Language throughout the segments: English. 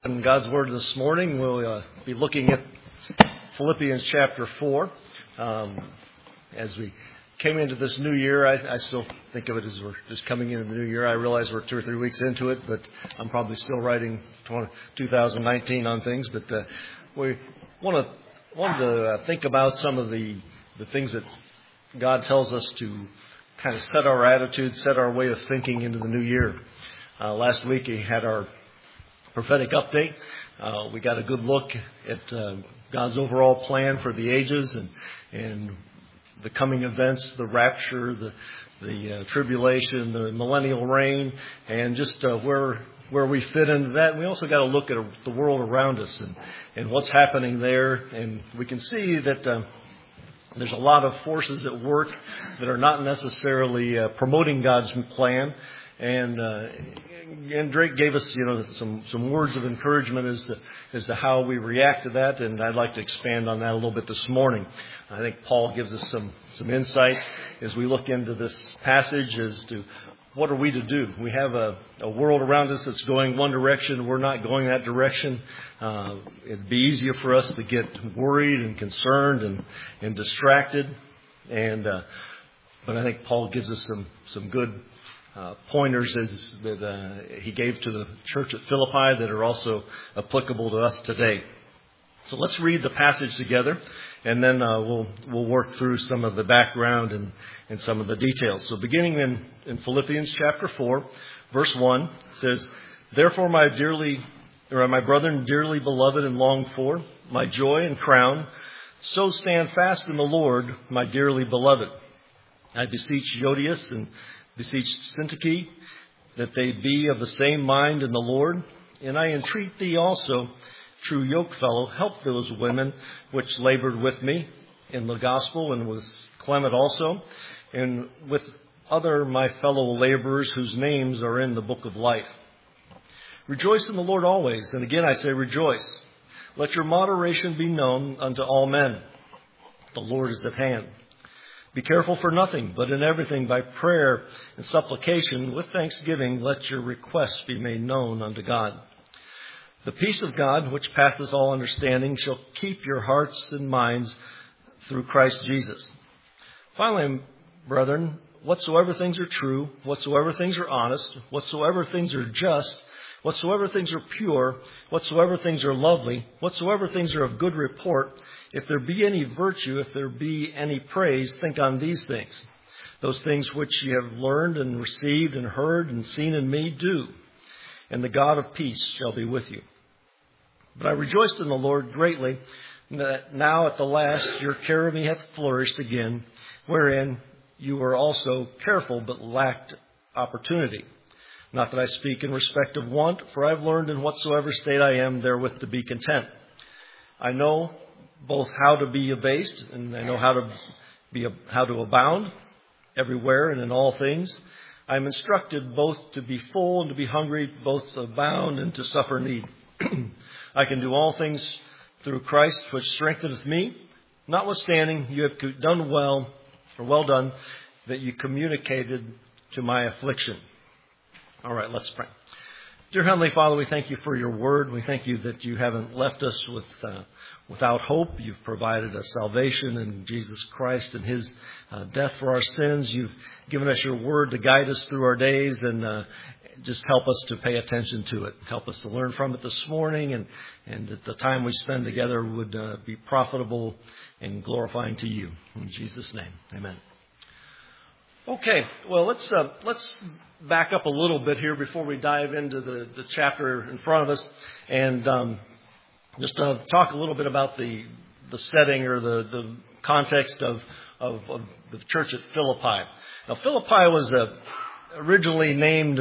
In God's Word this morning, we'll be looking at Philippians chapter 4. As we came into this new year, I still think of it as we're just coming into the new year. I realize we're 2 or 3 weeks into it, but I'm probably still writing 2019 on things. But we wanted to think about some of the things that God tells us to kind of set our attitude, set our way of thinking into the new year. Last week we had our prophetic update. We got a good look at God's overall plan for the ages and the coming events, the rapture, the tribulation, the millennial reign, and just where we fit into that. And we also got to look at the world around us and what's happening there. And we can see that there's a lot of forces at work that are not necessarily promoting God's plan. And Drake gave us, some words of encouragement as to how we react to that, and I'd like to expand on that a little bit this morning. I think Paul gives us some insight as we look into this passage as to what are we to do. We have a world around us that's going one direction. We're not going that direction. It'd be easier for us to get worried and concerned and distracted. But I think Paul gives us some good pointers that he gave to the church at Philippi that are also applicable to us today. So let's read the passage together, and then we'll work through some of the background and some of the details. So beginning in Philippians chapter 4, verse 1, says, "Therefore, my brethren dearly beloved and longed for, my joy and crown, so stand fast in the Lord, my dearly beloved. I beseech Euodias and beseech Syntyche, that they be of the same mind in the Lord. And I entreat thee also, true yokefellow, help those women which labored with me in the gospel, and with Clement also, and with other my fellow laborers whose names are in the book of life. Rejoice in the Lord always. And again I say rejoice. Let your moderation be known unto all men. The Lord is at hand. Be careful for nothing, but in everything by prayer and supplication with thanksgiving let your requests be made known unto God. The peace of God, which passeth all understanding, shall keep your hearts and minds through Christ Jesus. Finally, brethren, whatsoever things are true, whatsoever things are honest, whatsoever things are just, whatsoever things are pure, whatsoever things are lovely, whatsoever things are of good report, if there be any virtue, if there be any praise, think on these things. Those things which ye have learned and received and heard and seen in me, do. And the God of peace shall be with you. But I rejoiced in the Lord greatly, that now at the last your care of me hath flourished again, wherein you were also careful, but lacked opportunity. Not that I speak in respect of want, for I have learned in whatsoever state I am therewith to be content. I know both how to be abased, and I know how to abound everywhere and in all things. I am instructed both to be full and to be hungry, both to abound and to suffer need. I can do all things through Christ, which strengtheneth me. Notwithstanding, you have done well done, that you communicated to my affliction." All right, let's pray. Dear Heavenly Father, we thank you for your word. We thank you that you haven't left us without hope. You've provided us salvation in Jesus Christ and his death for our sins. You've given us your word to guide us through our days, and just help us to pay attention to it. Help us to learn from it this morning, and that the time we spend together would be profitable and glorifying to you. In Jesus' name, amen. Okay, well, let's back up a little bit here before we dive into the chapter in front of us, and just talk a little bit about the setting or the context of the church at Philippi. Now, Philippi was originally named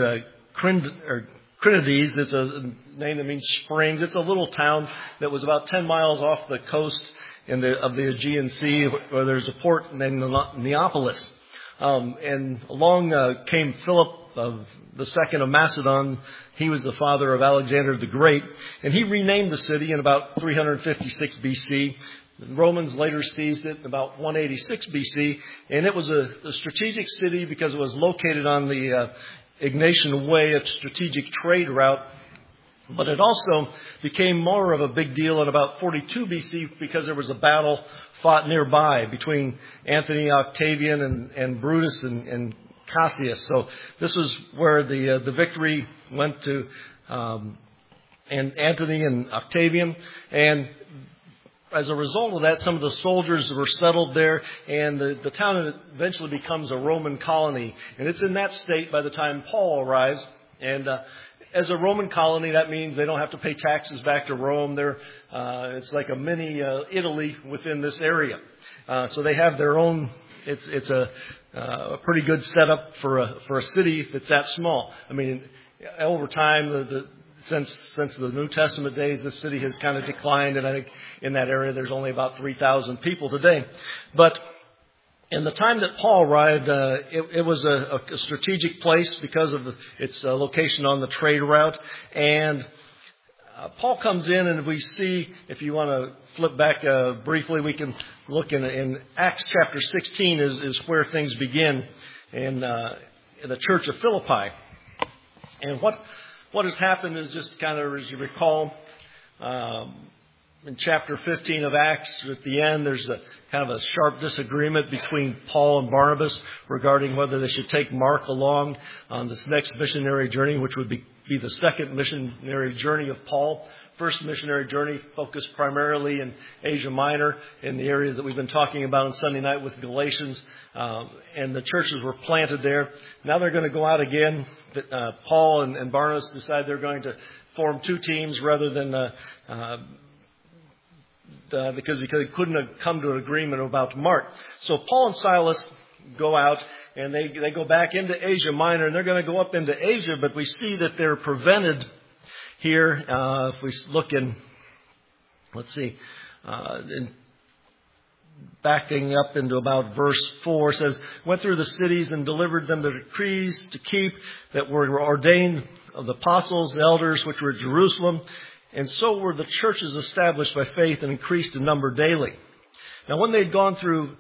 Crinides. It's a name that means springs. It's a little town that was about 10 miles off the coast of the Aegean Sea, where there's a port named Neapolis. And along came Philip the second of Macedon. He was the father of Alexander the Great, and he renamed the city in about 356 BC. The Romans later seized it in about 186 BC, and it was a strategic city because it was located on the Egnatian Way, a strategic trade route But it also became more of a big deal in about 42 BC because there was a battle fought nearby between Anthony Octavian and Brutus and Cassius. So this was where the victory went to and Anthony and Octavian. And as a result of that, some of the soldiers were settled there, and the town eventually becomes a Roman colony. And it's in that state by the time Paul arrives. And as a Roman colony, that means they don't have to pay taxes back to Rome. It's like a mini Italy within this area. So they have their own. It's a pretty good setup for a city that's that small. I mean, over time, since the New Testament days, the city has kind of declined, and I think in that area there's only about 3,000 people today. But in the time that Paul arrived, it was a strategic place because of its location on the trade route. And Paul comes in, and we see, if you want to flip back briefly, we can look in Acts chapter 16 is where things begin in the church of Philippi. And what has happened is just kind of, as you recall, in chapter 15 of Acts, at the end, there's a kind of a sharp disagreement between Paul and Barnabas regarding whether they should take Mark along on this next missionary journey, which would be the second missionary journey of Paul. First missionary journey focused primarily in Asia Minor, in the areas that we've been talking about on Sunday night with Galatians, and the churches were planted there. Now they're going to go out again. Paul and Barnabas decide they're going to form two teams rather than because they couldn't have come to an agreement about Mark. So Paul and Silas go out, and they go back into Asia Minor, and they're going to go up into Asia, but we see that they're prevented here. If we look in, backing up into about verse 4, says, went through the cities and delivered them the decrees to keep that were ordained of the apostles, the elders, which were at Jerusalem. And so were the churches established by faith and increased in number daily. Now, when they'd gone through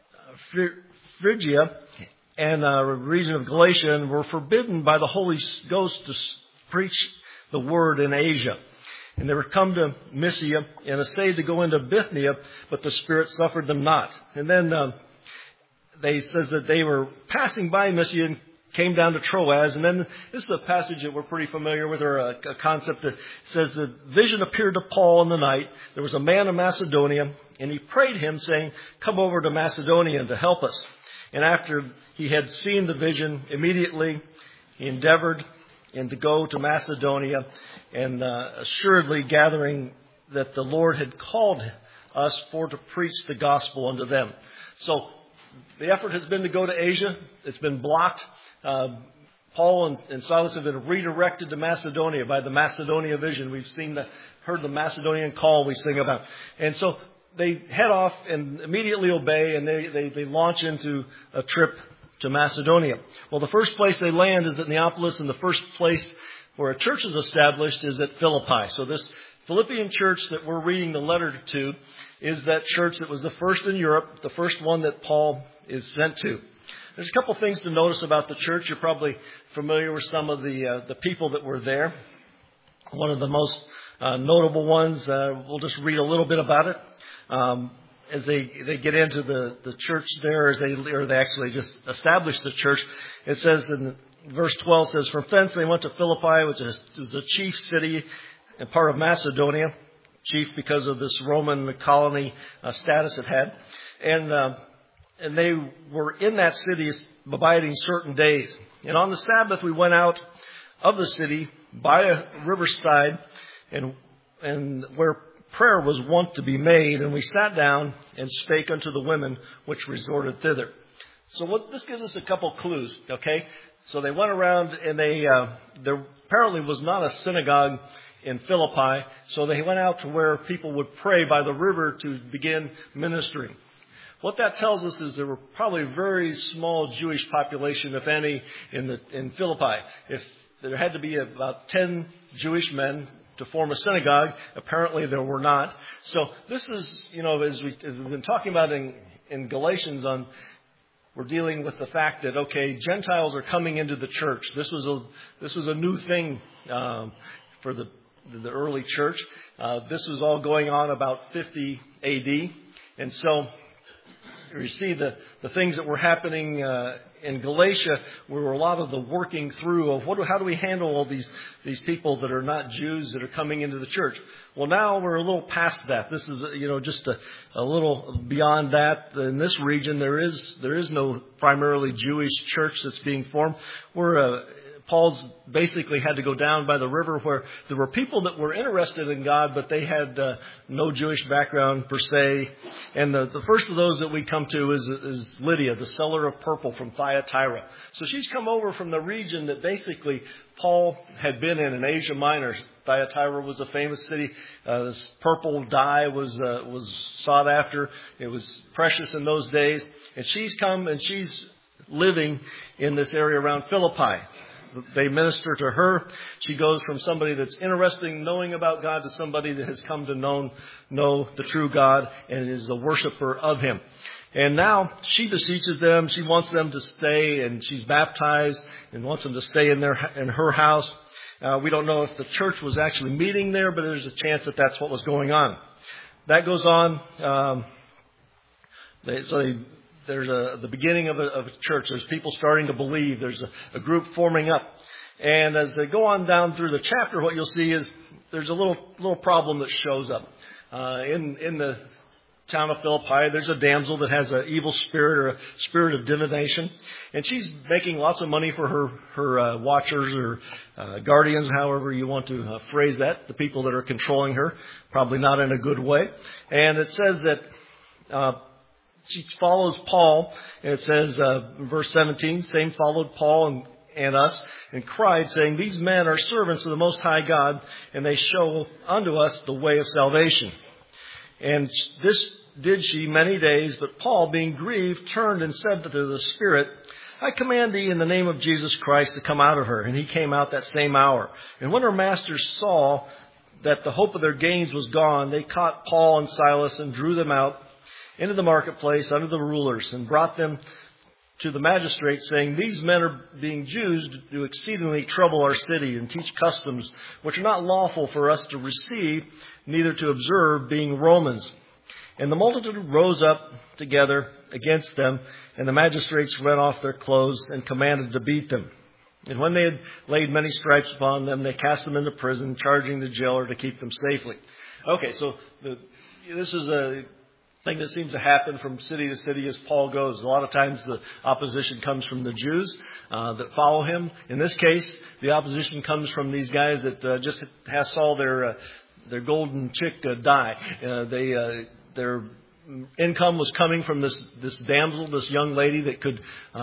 Phrygia and region of Galatia, and were forbidden by the Holy Ghost to preach the word in Asia. And they were come to Mysia and essayed to go into Bithynia, but the Spirit suffered them not. And then they says that they were passing by Mysia and came down to Troas. And then this is a passage that we're pretty familiar with, or a concept that says the vision appeared to Paul in the night. There was a man of Macedonia, and he prayed him, saying, come over to Macedonia and to help us. And after he had seen the vision, immediately he endeavored and to go to Macedonia, and assuredly gathering that the Lord had called us for to preach the gospel unto them. So the effort has been to go to Asia. It's been blocked. Paul and Silas have been redirected to Macedonia by the Macedonia vision. We've heard the Macedonian call we sing about. And so they head off and immediately obey, and they launch into a trip to Macedonia. Well, the first place they land is at Neapolis, and the first place where a church is established is at Philippi. So this Philippian church that we're reading the letter to is that church that was the first in Europe, the first one that Paul is sent to. There's a couple things to notice about the church. You're probably familiar with some of the people that were there. One of the most notable ones, we'll just read a little bit about it. As they get into the church there, or they actually just establish the church, it says in verse 12 says, from thence they went to Philippi, which is a chief city and part of Macedonia, chief because of this Roman colony status it had, and they were in that city abiding certain days. And on the Sabbath we went out of the city by a riverside, and where prayer was wont to be made, and we sat down and spake unto the women which resorted thither. So this gives us a couple clues, okay? So they went around, and there apparently was not a synagogue in Philippi, so they went out to where people would pray by the river to begin ministering. What that tells us is there were probably a very small Jewish population, if any, in Philippi. If there had to be about 10 Jewish men to form a synagogue, apparently there were not. So this is, as we've been talking about in Galatians, we're dealing with the fact that, okay, Gentiles are coming into the church. This was a new thing for the the early church. This was all going on about 50 A.D. And so you see the things that were happening in Galatia were a lot of the working through of how do we handle all these people that are not Jews that are coming into the church. Well, now we're a little past that. This is just a little beyond that. In this region, there is no primarily Jewish church that's being formed. Paul's basically had to go down by the river where there were people that were interested in God, but they had no Jewish background per se. And the first of those that we come to is Lydia, the seller of purple from Thyatira. So she's come over from the region that basically Paul had been in Asia Minor. Thyatira was a famous city. This purple dye was sought after. It was precious in those days. And she's come and she's living in this area around Philippi. They minister to her. She goes from somebody that's interested in knowing about God to somebody that has come to know the true God and is a worshiper of Him. And now she beseeches them. She wants them to stay, and she's baptized and wants them to stay in her house. We don't know if the church was actually meeting there, but there's a chance that that's what was going on. That goes on. There's the beginning of a church. There's people starting to believe. There's a group forming up. And as they go on down through the chapter, what you'll see is there's a little problem that shows up. In the town of Philippi, there's a damsel that has an evil spirit or a spirit of divination. And she's making lots of money for her watchers or guardians, however you want to phrase that, the people that are controlling her, probably not in a good way. And it says that she follows Paul, and it says, verse 17, same followed Paul and us, and cried, saying, these men are servants of the Most High God, and they show unto us the way of salvation. And this did she many days, but Paul, being grieved, turned and said to the Spirit, I command thee in the name of Jesus Christ to come out of her. And he came out that same hour. And when her masters saw that the hope of their gains was gone, they caught Paul and Silas and drew them out into the marketplace under the rulers, and brought them to the magistrates, saying, these men are being Jews, do exceedingly trouble our city, and teach customs which are not lawful for us to receive, neither to observe, being Romans. And the multitude rose up together against them, and the magistrates rent off their clothes and commanded to beat them. And when they had laid many stripes upon them, they cast them into prison, charging the jailer to keep them safely. Okay, so this is a thing that seems to happen from city to city as Paul goes. A lot of times the opposition comes from the Jews that follow him. In this case, the opposition comes from these guys that just saw their golden chick die. Their income was coming from this damsel, this young lady that could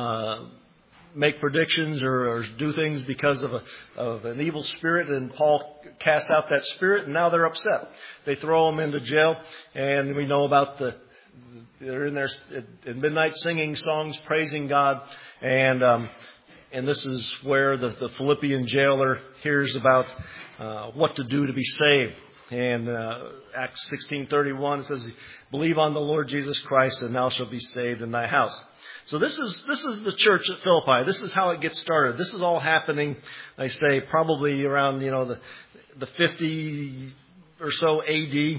make predictions or do things because of an evil spirit, and Paul cast out that spirit, and now they're upset. They throw him into jail, and we know about they're in there at midnight singing songs, praising God, and this is where the Philippian jailer hears about what to do to be saved. And Acts 16:31 it says, "Believe on the Lord Jesus Christ, and thou shalt be saved in thy house." So this is the church at Philippi. This is how it gets started. This is all happening, I say, probably around the 50 or so A.D.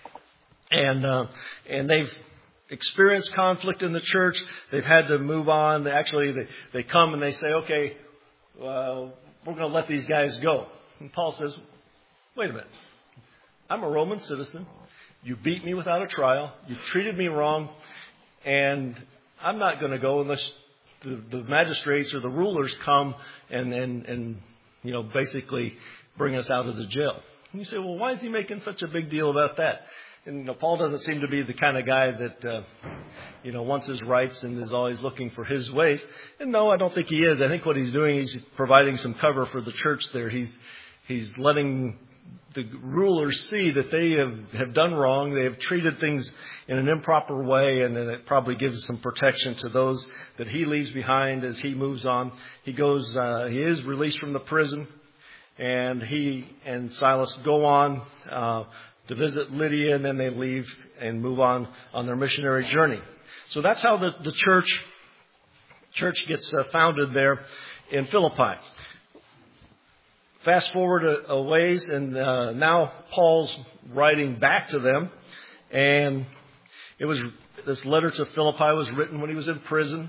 And they've experienced conflict in the church. They've had to move on. They come and they say, okay, we're going to let these guys go. And Paul says, wait a minute. I'm a Roman citizen. You beat me without a trial. You treated me wrong. And I'm not going to go unless the magistrates or the rulers come and basically bring us out of the jail. And you say, well, why is he making such a big deal about that? And Paul doesn't seem to be the kind of guy that, wants his rights and is always looking for his ways. And no, I don't think he is. I think what he's doing, he's providing some cover for the church there. He's letting the rulers see that they have done wrong. They have treated things in an improper way, and then it probably gives some protection to those that he leaves behind as he moves on. He is released from the prison, and he and Silas go on to visit Lydia, and then they leave and move on their missionary journey. So that's how the church gets founded there in Philippi. fast forward a ways, and now Paul's writing back to them, and this letter to Philippi was written when he was in prison.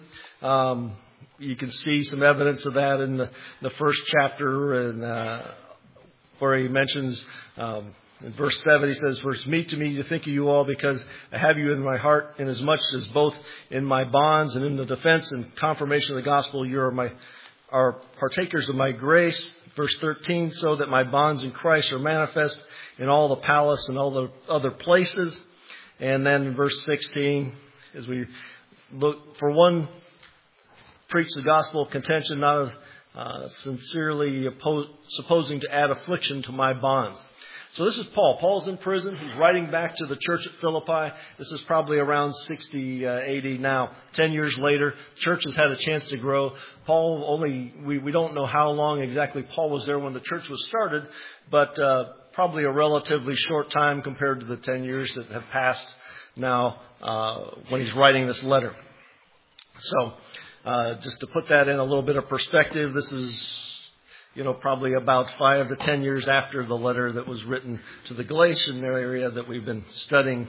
You can see some evidence of that in the first chapter, and where he mentions in verse 7, he says, "For it's meet to me to think of you all, because I have you in my heart, inasmuch as both in my bonds and in the defense and confirmation of the gospel, you are partakers of my grace." Verse 13, "So that my bonds in Christ are manifest in all the palace and all the other places." And then in verse 16, as we look, "For one preach the gospel of contention, not sincerely supposing to add affliction to my bonds." So this is Paul. Paul's in prison. He's writing back to the church at Philippi. This is probably around 60 AD now. 10 years later, the church has had a chance to grow. We don't know how long exactly Paul was there when the church was started, but probably a relatively short time compared to the 10 years that have passed now when he's writing this letter. So just to put that in a little bit of perspective, this is probably about 5 to 10 years after the letter that was written to the Galatian area that we've been studying.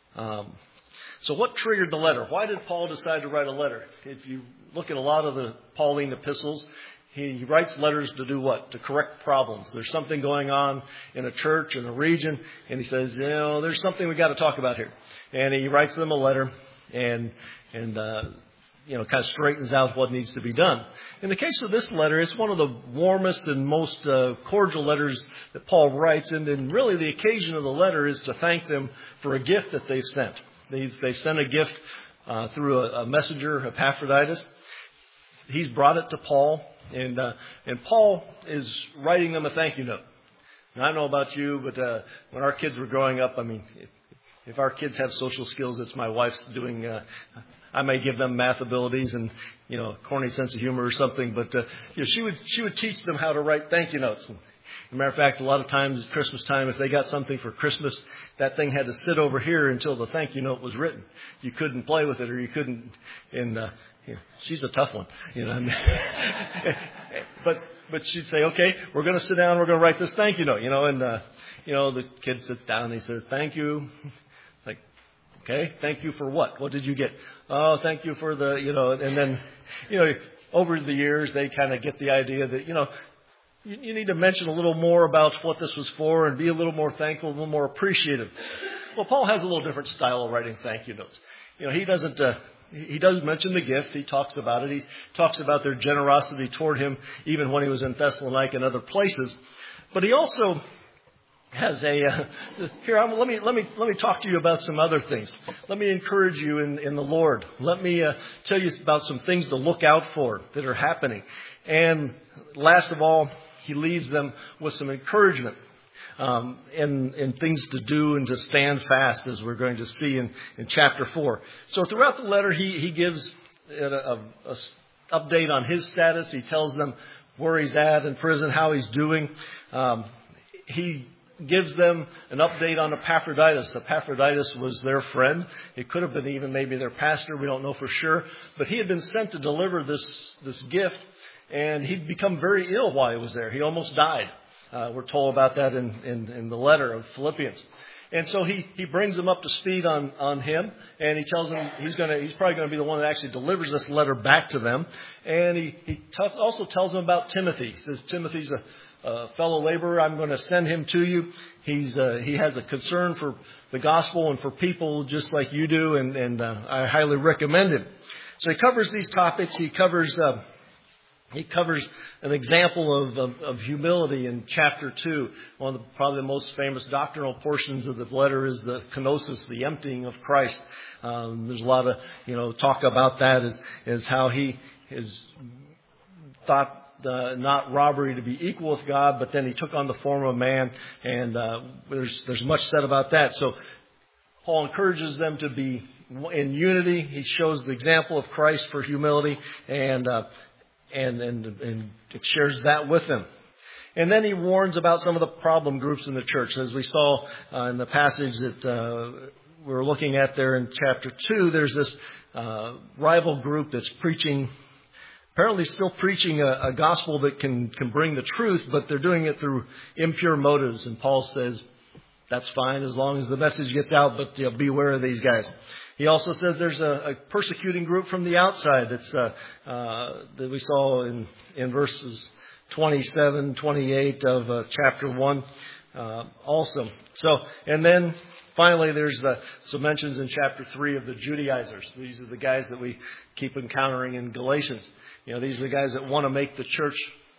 So what triggered the letter? Why did Paul decide to write a letter? If you look at a lot of the Pauline epistles, he writes letters to do what? To correct problems. There's something going on in a church, in a region, and he says, there's something we got to talk about here. And he writes them a letter and kind of straightens out what needs to be done. In the case of this letter, it's one of the warmest and most cordial letters that Paul writes. And really the occasion of the letter is to thank them for a gift that they've sent. They sent a gift through a messenger, Epaphroditus. He's brought it to Paul. And Paul is writing them a thank you note. Now, I don't know about you, but when our kids were growing up, if our kids have social skills, it's my wife's doing. I may give them math abilities and corny sense of humor or something, but she would teach them how to write thank you notes. And, as a matter of fact, a lot of times at Christmas time, if they got something for Christmas, that thing had to sit over here until the thank you note was written. You couldn't play with it, or you couldn't. And she's a tough one, But she'd say, "Okay, we're going to sit down. We're going to write this thank you note." And the kid sits down and he says, "Thank you." Like, okay, thank you for what? What did you get? Oh, thank you for the, and then, over the years, they kind of get the idea that, you need to mention a little more about what this was for and be a little more thankful, a little more appreciative. Well, Paul has a little different style of writing thank you notes. He doesn't, he does mention the gift. He talks about it. He talks about their generosity toward him, even when he was in Thessalonica and other places. But he also has let me talk to you about some other things. Let me encourage you in the Lord. Let me tell you about some things to look out for that are happening. And last of all, he leaves them with some encouragement and things to do and to stand fast, as we're going to see in chapter 4. So throughout the letter, he gives a update on his status. He tells them where he's at in prison, how he's doing. He gives them an update on Epaphroditus. Epaphroditus was their friend. It could have been even maybe their pastor. We don't know for sure. But he had been sent to deliver this gift, and he'd become very ill while he was there. He almost died. We're told about that in the letter of Philippians. And so he brings them up to speed on him, and he tells them he's probably going to be the one that actually delivers this letter back to them. And he also tells them about Timothy. He says, "Timothy's a fellow laborer. I'm going to send him to you. He has a concern for the gospel and for people just like you do, and I highly recommend him." So he covers these topics. He covers an example of humility in chapter 2. One of probably the most famous doctrinal portions of the letter is the kenosis, the emptying of Christ. There's a lot of talk about that as how he is thought not robbery to be equal with God, but then he took on the form of man, and there's much said about that. So Paul encourages them to be in unity. He shows the example of Christ for humility, and shares that with them. And then he warns about some of the problem groups in the church. As we saw in the passage that we were looking at there in chapter 2, there's this rival group that's preaching apparently still preaching a gospel that can bring the truth, but they're doing it through impure motives. And Paul says, that's fine as long as the message gets out, but beware of these guys. He also says there's a persecuting group from the outside that's that we saw in verses 27, 28 of chapter 1 also. So, and then finally there's some mentions in chapter 3 of the Judaizers. These are the guys that we keep encountering in Galatians. These are the guys that want to make the church,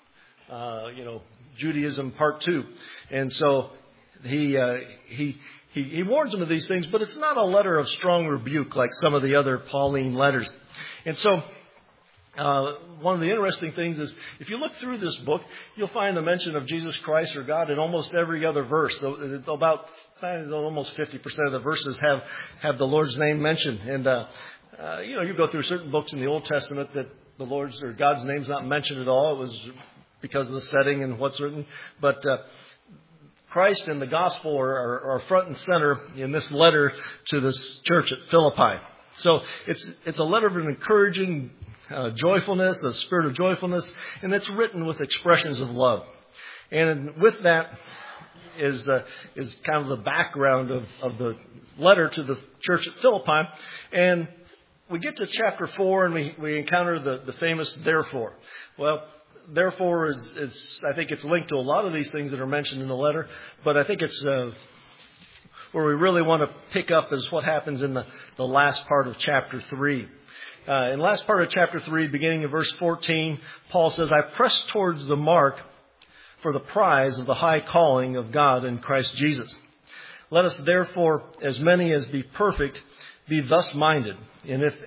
Judaism part 2. And so he warns them of these things, but it's not a letter of strong rebuke like some of the other Pauline letters. And so one of the interesting things is if you look through this book, you'll find the mention of Jesus Christ or God in almost every other verse. So about almost 50% of the verses have the Lord's name mentioned. And, you go through certain books in the Old Testament that the Lord's or God's name's not mentioned at all. It was because of the setting and what's written. But Christ and the gospel are front and center in this letter to this church at Philippi. So it's a letter of an encouraging joyfulness, a spirit of joyfulness, and it's written with expressions of love. And with that is kind of the background of the letter to the church at Philippi. And we get to chapter 4 and we encounter the famous therefore. Well, therefore is I think it's linked to a lot of these things that are mentioned in the letter, but I think it's where we really want to pick up is what happens in the last part of chapter 3. In the last part of chapter 3, beginning in verse 14, Paul says, I press towards the mark for the prize of the high calling of God in Christ Jesus. Let us therefore, as many as be perfect, be thus minded. And if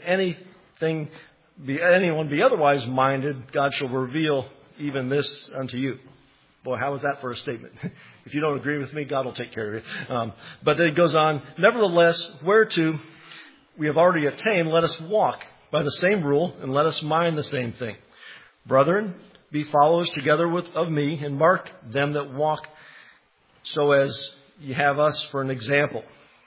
anyone be otherwise minded, God shall reveal even this unto you. Boy, how is that for a statement? If you don't agree with me, God will take care of you. But then it goes on, nevertheless, whereto we have already attained, let us walk by the same rule, and let us mind the same thing. Brethren, be followers together of me, and mark them that walk so as ye have us for an example.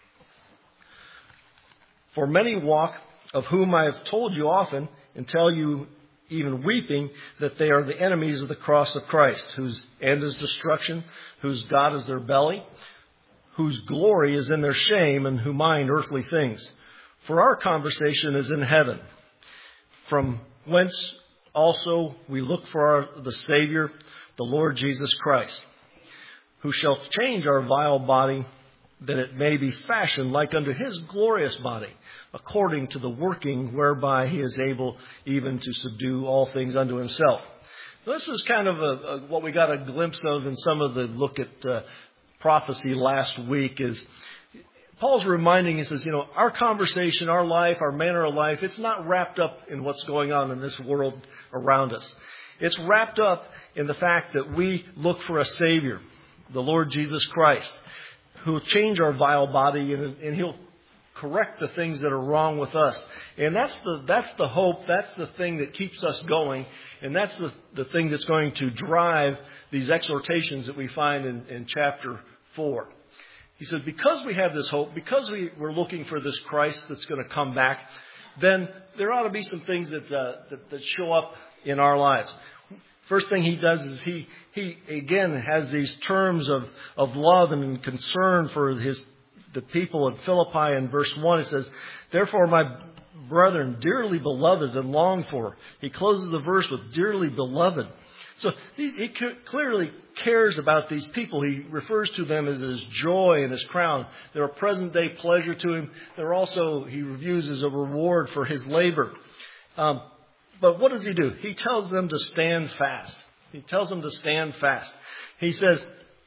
For many walk, of whom I have told you often, and tell you even weeping, that they are the enemies of the cross of Christ, whose end is destruction, whose God is their belly, whose glory is in their shame, and who mind earthly things. For our conversation is in heaven, from whence also we look for the Savior, the Lord Jesus Christ, who shall change our vile body, that it may be fashioned like unto his glorious body, according to the working whereby he is able even to subdue all things unto himself. This is kind of what we got a glimpse of in some of the look at prophecy last week is Paul's reminding us, says, our conversation, our life, our manner of life, it's not wrapped up in what's going on in this world around us. It's wrapped up in the fact that we look for a Savior, the Lord Jesus Christ, who will change our vile body and he'll correct the things that are wrong with us. And that's the hope. That's the thing that keeps us going. And that's the thing that's going to drive these exhortations that we find in chapter 4. He says, because we have this hope, because we're looking for this Christ that's going to come back, then there ought to be some things that show up in our lives. First thing he does is he again has these terms of love and concern for the people at Philippi. In verse 1, it says, therefore, my brethren, dearly beloved and longed for. He closes the verse with dearly beloved. So he clearly cares about these people. He refers to them as his joy and his crown. They're a present day pleasure to him. They're also, he reviews as a reward for his labor. But what does he do? He tells them to stand fast. He tells them to stand fast. He says,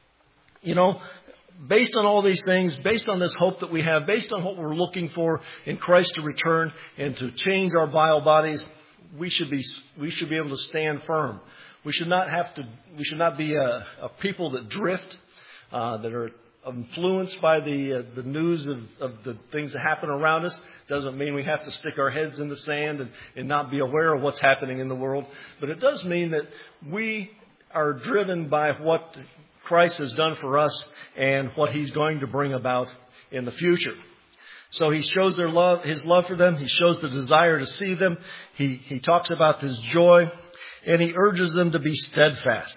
based on all these things, based on this hope that we have, based on what we're looking for in Christ to return and to change our vile bodies, we should be able to stand firm. We should not be a people that drift, that are influenced by the news of the things that happen around us. Doesn't mean we have to stick our heads in the sand and not be aware of what's happening in the world. But it does mean that we are driven by what Christ has done for us and what he's going to bring about in the future. So he shows his love for them. He shows the desire to see them. He talks about his joy, and he urges them to be steadfast.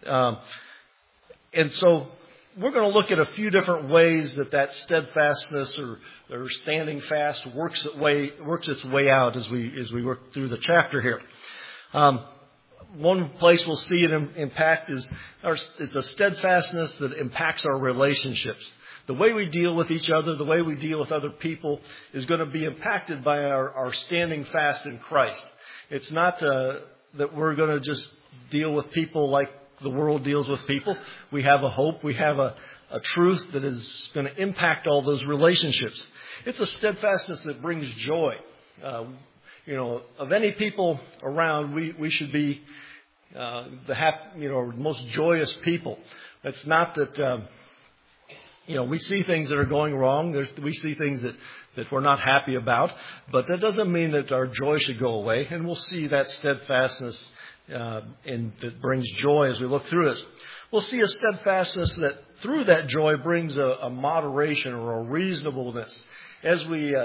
And so we're going to look at a few different ways that steadfastness or standing fast works its way out as we work through the chapter here. One place we'll see it impact is a steadfastness that impacts our relationships. The way we deal with each other, the way we deal with other people is going to be impacted by our standing fast in Christ. It's not that we're going to just deal with people like the world deals with people. We have a hope. We have a truth that is going to impact all those relationships. It's a steadfastness that brings joy. Of any people around, we should be the most joyous people. It's not that we see things that are going wrong. We see things that we're not happy about, but that doesn't mean that our joy should go away. And we'll see that steadfastness and that brings joy as we look through this. We'll see a steadfastness that through that joy brings a moderation or a reasonableness as we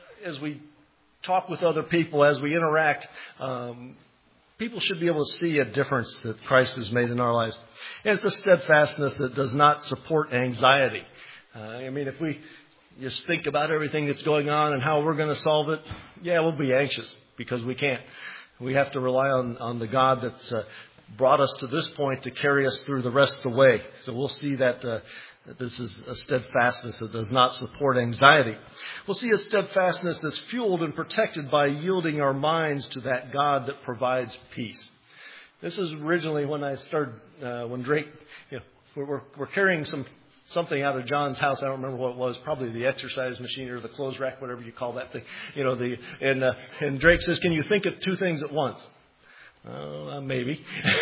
talk with other people, as we interact. People should be able to see a difference that Christ has made in our lives. And it's a steadfastness that does not support anxiety. If we just think about everything that's going on and how we're going to solve it, we'll be anxious because we can't. We have to rely on the God that's brought us to this point to carry us through the rest of the way. So we'll see that this is a steadfastness that does not support anxiety. We'll see a steadfastness that's fueled and protected by yielding our minds to that God that provides peace. This is originally when I started, when Drake, we're carrying something out of John's house. I don't remember what it was, probably the exercise machine or the clothes rack, whatever you call that thing. And Drake says, "Can you think of two things at once?" Maybe.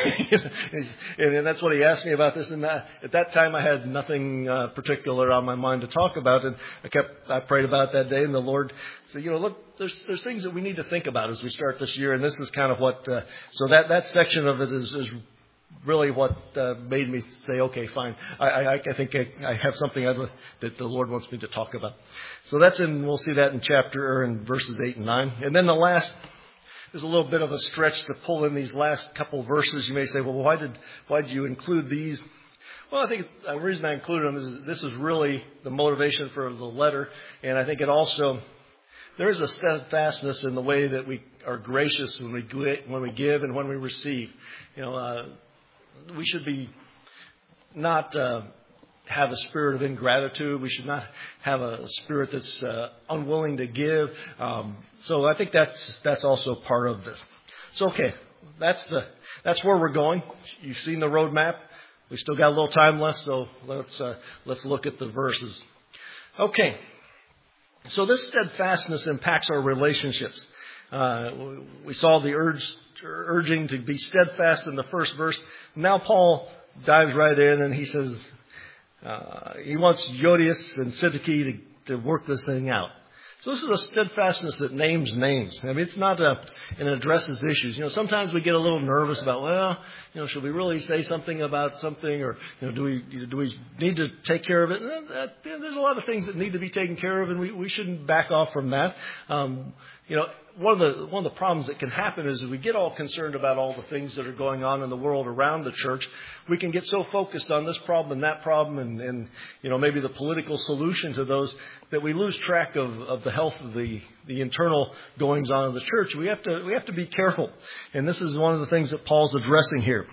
And that's what he asked me about this. And at that time, I had nothing particular on my mind to talk about. And I prayed about that day. And the Lord said, look, there's things that we need to think about as we start this year. And this is kind of what, so that section of it is really what made me say, okay, fine. I think I have something that the Lord wants me to talk about. So we'll see that in verses 8 and 9. And then there's a little bit of a stretch to pull in these last couple verses. You may say, well, why did you include these? Well, I think the reason I included them is this is really the motivation for the letter. And I think there is a steadfastness in the way that we are gracious when we give and when we receive. We should be not have a spirit of ingratitude. We should not have a spirit that's unwilling to give. So I think that's also part of this. So okay, that's where we're going. You've seen the roadmap. We still got a little time left, so let's look at the verses. Okay, so this steadfastness impacts our relationships. We saw the urging to be steadfast in the first verse. Now Paul dives right in and he says he wants Euodias and Syntyche to work this thing out. So this is a steadfastness that names names. It's not and addresses issues. Sometimes we get a little nervous about, should we really say something about something, or do we need to take care of it? There's a lot of things that need to be taken care of, and we shouldn't back off from that. One of the problems that can happen is if we get all concerned about all the things that are going on in the world around the church, we can get so focused on this problem and that problem and maybe the political solution to those that we lose track of the health of the internal goings on of the church. We have to be careful. And this is one of the things that Paul's addressing here.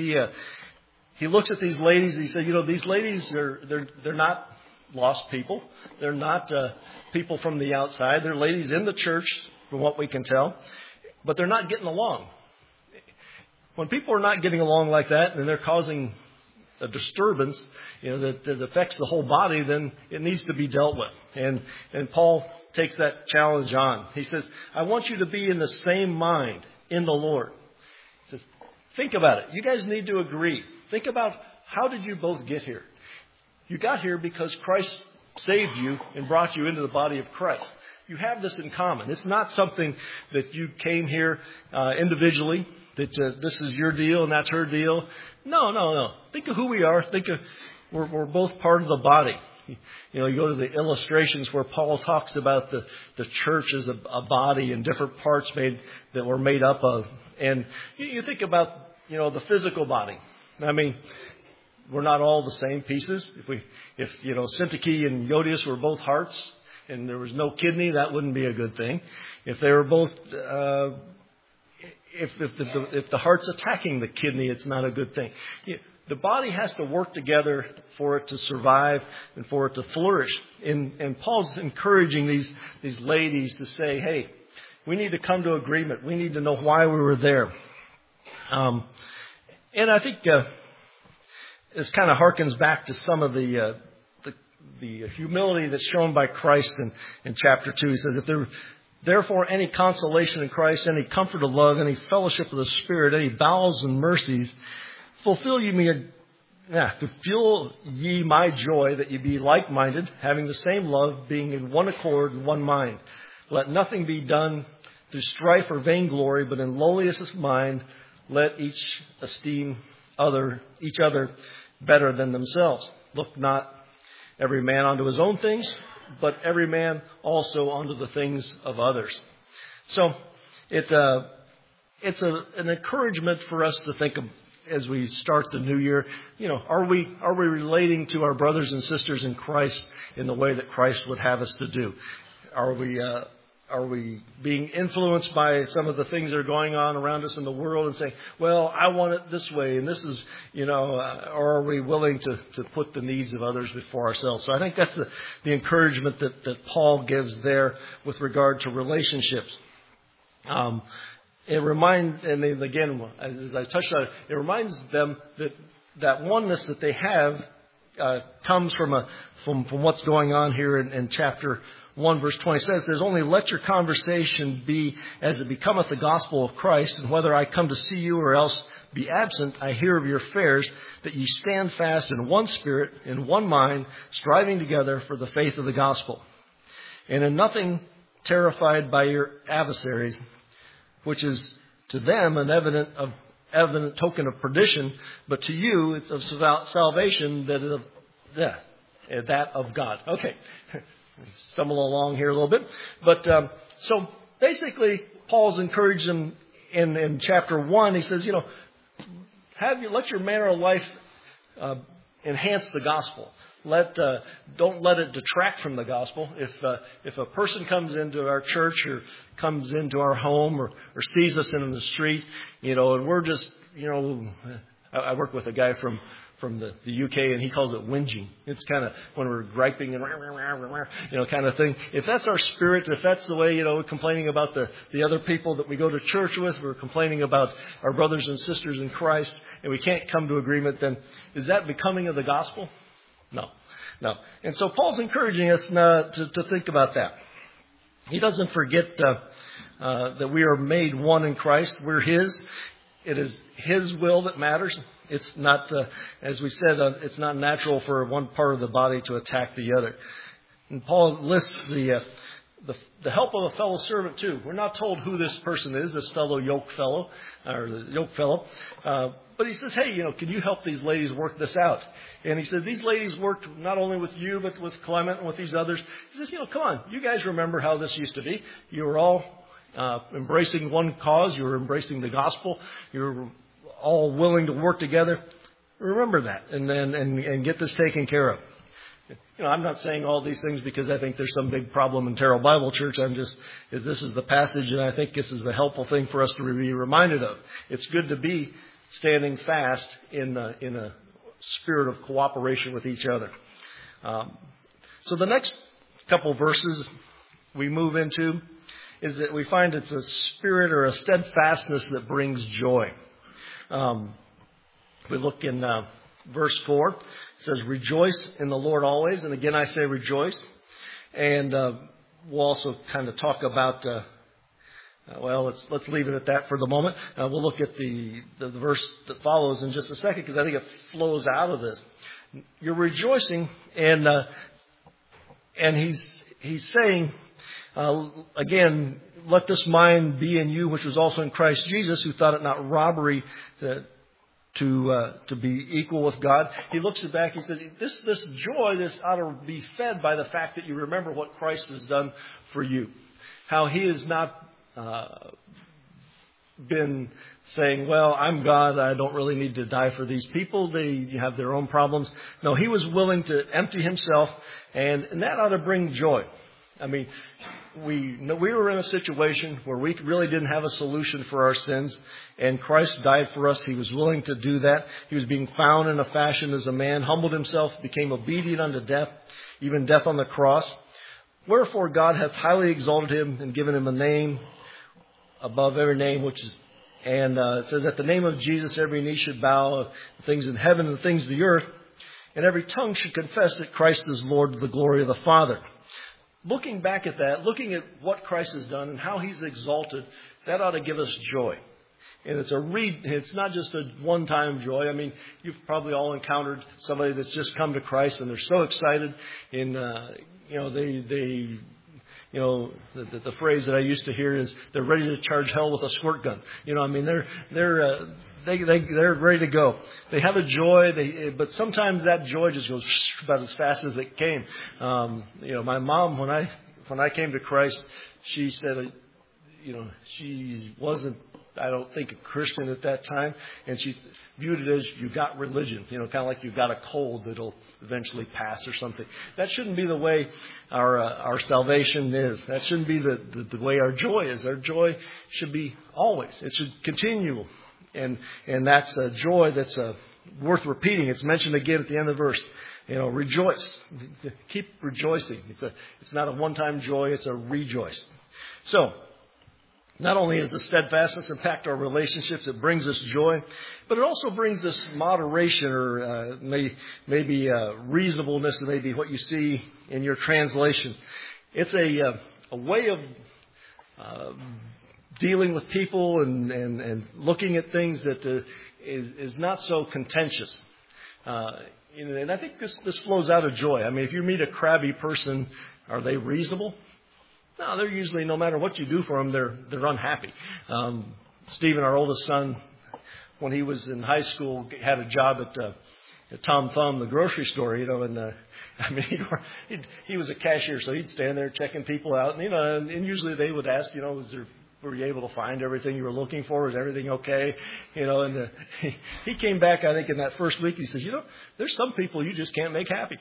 He looks at these ladies and he said, these ladies they're not lost people. They're not people from the outside. They're ladies in the church, from what we can tell, but they're not getting along. When people are not getting along like that and they're causing a disturbance, that affects the whole body, then it needs to be dealt with. And Paul takes that challenge on. He says, I want you to be in the same mind in the Lord. He says, think about it. You guys need to agree. Think about how did you both get here? You got here because Christ saved you and brought you into the body of Christ. You have this in common. It's not something that you came here individually, that this is your deal and that's her deal. No. Think of who we are. We're both part of the body. You go to the illustrations where Paul talks about the church as a body and different parts that were made up of. And you think about, the physical body. I mean, we're not all the same pieces. If Syntyche and Yodius were both hearts and there was no kidney, that wouldn't be a good thing. If they were both, if the heart's attacking the kidney, it's not a good thing. The body has to work together for it to survive and for it to flourish. And Paul's encouraging these ladies to say, hey, we need to come to agreement. We need to know why we were there. And I think this kind of harkens back to some of the humility that's shown by Christ in chapter 2. He says, if there therefore any consolation in Christ, any comfort of love, any fellowship of the Spirit, any bowels and mercies, fulfill ye my joy, that ye be like-minded, having the same love, being in one accord and one mind. Let nothing be done through strife or vainglory, but in lowliness of mind, let each esteem each other better than themselves. Look not every man unto his own things, but every man also unto the things of others. So it's an encouragement for us to think of as we start the new year. Are we relating to our brothers and sisters in Christ in the way that Christ would have us to do? Are we being influenced by some of the things that are going on around us in the world and saying, well, I want it this way, and this is, or are we willing to put the needs of others before ourselves? So I think that's the encouragement that Paul gives there with regard to relationships. It reminds, and again, as I touched on it reminds them that oneness that they have comes from what's going on here in chapter 1 verse 20 says, there's only let your conversation be as it becometh the gospel of Christ, and whether I come to see you or else be absent, I hear of your affairs, that ye stand fast in one spirit, in one mind, striving together for the faith of the gospel. And in nothing terrified by your adversaries, which is to them an evident token of perdition, but to you it's of salvation, that of God. Okay. Stumble along here a little bit. But so basically, Paul's encouraged them in chapter 1. He says, let your manner of life enhance the gospel. Don't let it detract from the gospel. If a person comes into our church or comes into our home or sees us in the street, and we're just, I work with a guy from the UK, and he calls it whinging. It's kind of when we're griping and kind of thing. If that's our spirit, if that's the way, complaining about the other people that we go to church with, we're complaining about our brothers and sisters in Christ, and we can't come to agreement, then is that becoming of the gospel? No. And so Paul's encouraging us to think about that. He doesn't forget that we are made one in Christ. We're His. It is His will that matters. It's not, as we said, it's not natural for one part of the body to attack the other. And Paul lists the help of a fellow servant too. We're not told who this person is, this fellow yoke fellow. But he says, hey, can you help these ladies work this out? And he says, these ladies worked not only with you, but with Clement and with these others. He says, come on, you guys remember how this used to be. You were all embracing one cause. You were embracing the gospel. You were all willing to work together. Remember that and get this taken care of. I'm not saying all these things because I think there's some big problem in Terrell Bible Church. This is the passage, and I think this is the helpful thing for us to be reminded of. It's good to be standing fast in a spirit of cooperation with each other. So the next couple verses we move into is that we find it's a spirit or a steadfastness that brings joy. We look in verse 4. It says, rejoice in the Lord always. And again, I say rejoice. And we'll also kind of talk about, let's leave it at that for the moment. We'll look at the verse that follows in just a second, because I think it flows out of this. You're rejoicing, and he's saying, again, let this mind be in you, which was also in Christ Jesus, who thought it not robbery to be equal with God. He looks back, he says, this joy, this ought to be fed by the fact that you remember what Christ has done for you. How he has not been saying, well, I'm God, I don't really need to die for these people. They have their own problems. No, he was willing to empty himself, and that ought to bring joy. I mean, we were in a situation where we really didn't have a solution for our sins, and Christ died for us. He was willing to do that. He was being found in a fashion as a man, humbled himself, became obedient unto death, even death on the cross. Wherefore God hath highly exalted him and given him a name above every name, it says, at the name of Jesus every knee should bow, things in heaven and things of the earth, and every tongue should confess that Christ is Lord, to the glory of the Father. Looking back at that, looking at what Christ has done and how he's exalted, that ought to give us joy. And it's not just a one-time joy. I mean, you've probably all encountered somebody that's just come to Christ and they're so excited. And, the phrase that I used to hear is they're ready to charge hell with a squirt gun. They're ready to go. They have a joy, but sometimes that joy just goes about as fast as it came. My mom, when I came to Christ, she said, she wasn't, I don't think, a Christian at that time, and she viewed it as you got religion, kind of like you've got a cold that'll eventually pass or something. That shouldn't be the way our salvation is. That shouldn't be the way our joy is. Our joy should be always. It should continue, and that's a joy that's worth repeating. It's mentioned again at the end of the verse. Rejoice. Keep rejoicing. It's not a one-time joy. It's a rejoice. So, not only does the steadfastness impact our relationships, it brings us joy, but it also brings us moderation or maybe reasonableness, maybe what you see in your translation. It's a way of dealing with people and looking at things that is not so contentious. And I think this flows out of joy. I mean, if you meet a crabby person, are they reasonable? No, they're usually, no matter what you do for them, they're unhappy. Stephen, our oldest son, when he was in high school, had a job at Tom Thumb, the grocery store, he was a cashier, so he'd stand there checking people out, and usually they would ask, were you able to find everything you were looking for? Was everything okay? He came back, I think, in that first week. He says, there's some people you just can't make happy.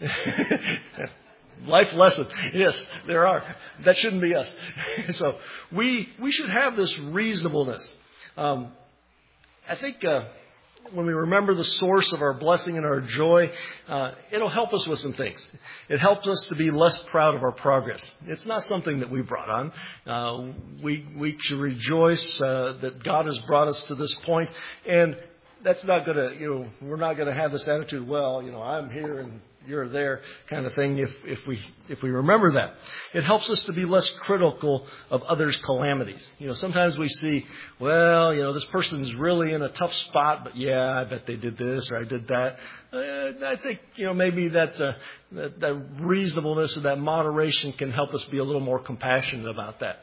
Life lesson. Yes, there are. That shouldn't be us. So we should have this reasonableness. I think when we remember the source of our blessing and our joy, it'll help us with some things. It helps us to be less proud of our progress. It's not something that we brought on. We should rejoice that God has brought us to this point, and that's not going to, we're not going to have this attitude, I'm here and you're there kind of thing if we remember that. It helps us to be less critical of others' calamities. Sometimes we see, this person's really in a tough spot, but I bet they did this or I did that. I think, maybe that reasonableness or that moderation can help us be a little more compassionate about that.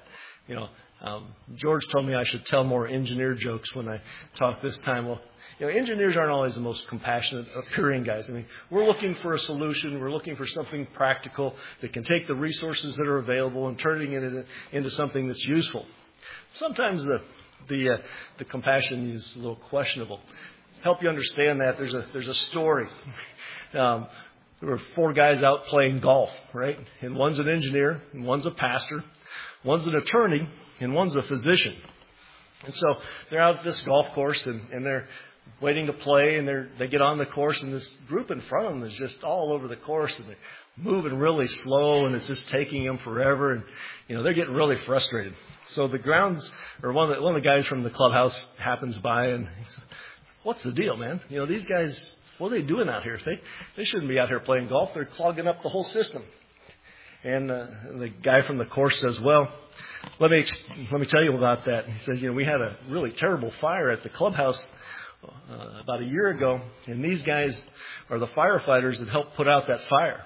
George told me I should tell more engineer jokes when I talk this time. Well, engineers aren't always the most compassionate appearing guys. I mean, we're looking for a solution. We're looking for something practical that can take the resources that are available and turning it into something that's useful. Sometimes the compassion is a little questionable. To help you understand that, there's a story. There were 4 guys out playing golf, right? And one's an engineer, and one's a pastor, one's an attorney, and one's a physician. And so they're out at this golf course, and they're waiting to play, and they get on the course, and this group in front of them is just all over the course, and they're moving really slow, and it's just taking them forever, and they're getting really frustrated. So the one of the guys from the clubhouse happens by, and he says, "What's the deal, man? These guys, what are they doing out here? They shouldn't be out here playing golf. They're clogging up the whole system." And the guy from the course says, "Well, let me tell you about that." He says, "We had a really terrible fire at the clubhouse about a year ago, and these guys are the firefighters that helped put out that fire.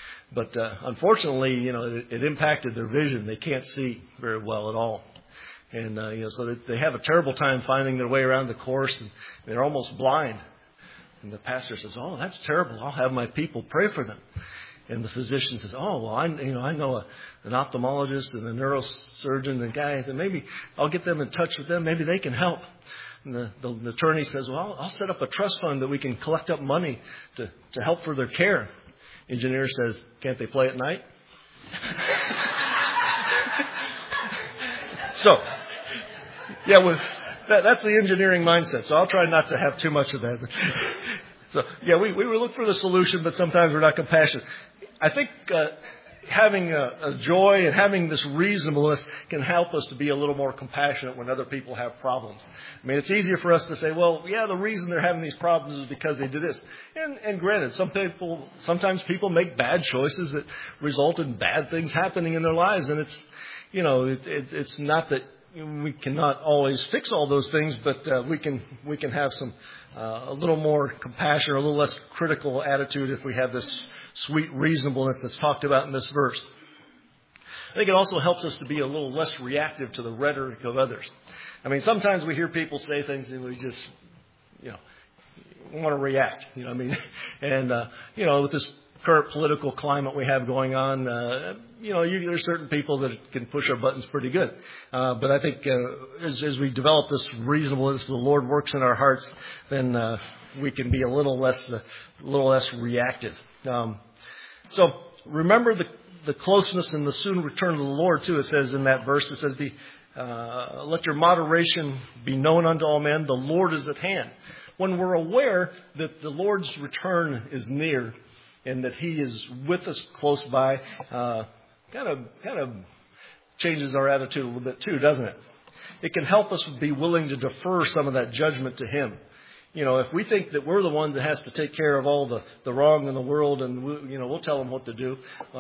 But unfortunately, it impacted their vision. They can't see very well at all." And, so they have a terrible time finding their way around the course, and they're almost blind. And the pastor says, "Oh, that's terrible. I'll have my people pray for them." And the physician says, "Oh, well, I know an ophthalmologist and a neurosurgeon and guys, and maybe I'll get them in touch with them. Maybe they can help." And the attorney says, "Well, I'll set up a trust fund that we can collect up money to help for their care." Engineer says, "Can't they play at night?" So, yeah, that's the engineering mindset. So I'll try not to have too much of that. So, yeah, we look for the solution, but sometimes we're not compassionate. I think having a joy and having this reasonableness can help us to be a little more compassionate when other people have problems. I mean, it's easier for us to say, well, yeah, the reason they're having these problems is because they did this. And granted, sometimes people make bad choices that result in bad things happening in their lives. And it's not that we cannot always fix all those things, but we can have a little more compassion or a little less critical attitude if we have this sweet reasonableness that's talked about in this verse. I think it also helps us to be a little less reactive to the rhetoric of others. I mean, sometimes we hear people say things and we just, want to react. And with this current political climate we have going on, there's certain people that can push our buttons pretty good. But I think as we develop this reasonableness, the Lord works in our hearts, then we can be a little less reactive. So remember the closeness and the soon return of the Lord too. It says in that verse, it says, let your moderation be known unto all men. The Lord is at hand. When we're aware that the Lord's return is near and that He is with us close by, kind of changes our attitude a little bit too, doesn't it? It can help us be willing to defer some of that judgment to Him. If we think that we're the one that has to take care of all the wrong in the world and we'll tell them what to do,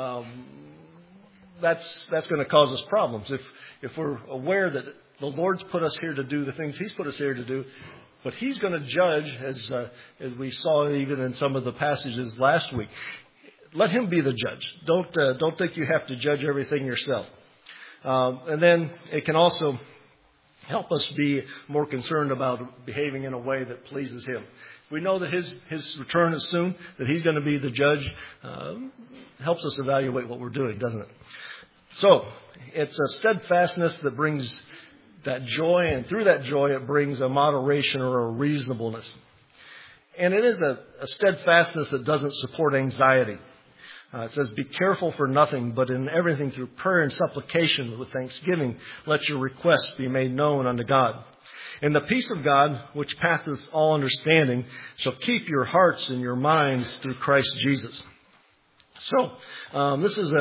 that's going to cause us problems. If we're aware that the Lord's put us here to do the things He's put us here to do, but He's going to judge, as we saw even in some of the passages last week. Let Him be the judge. Don't think you have to judge everything yourself. And then it can also help us be more concerned about behaving in a way that pleases Him. We know that His return is soon, that He's going to be the judge. Helps us evaluate what we're doing, doesn't it? So it's a steadfastness that brings that joy, and through that joy it brings a moderation or a reasonableness. And it is a steadfastness that doesn't support anxiety. It says, be careful for nothing, but in everything through prayer and supplication with thanksgiving, let your requests be made known unto God. And the peace of God, which passeth all understanding, shall keep your hearts and your minds through Christ Jesus. So, this is